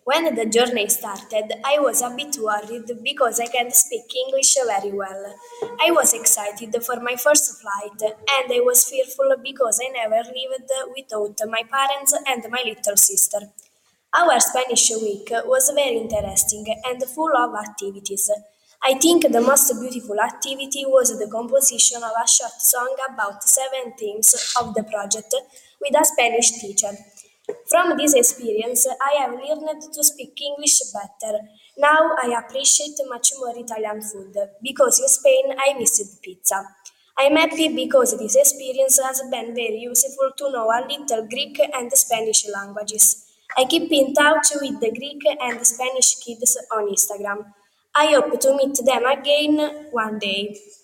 When the journey started, I was a bit worried because I can't speak English very well. I was excited for my first flight, and I was fearful because I never lived without my parents and my little sister. Our Spanish week was very interesting and full of activities. I think the most beautiful activity was the composition of a short song about seven themes of the project with a Spanish teacher. From this experience, I have learned to speak English better. Now I appreciate much more Italian food because in Spain I missed pizza. I'm happy because this experience has been very useful to know a little Greek and Spanish languages. I keep in touch with the Greek and Spanish kids on Instagram. I hope to meet them again one day.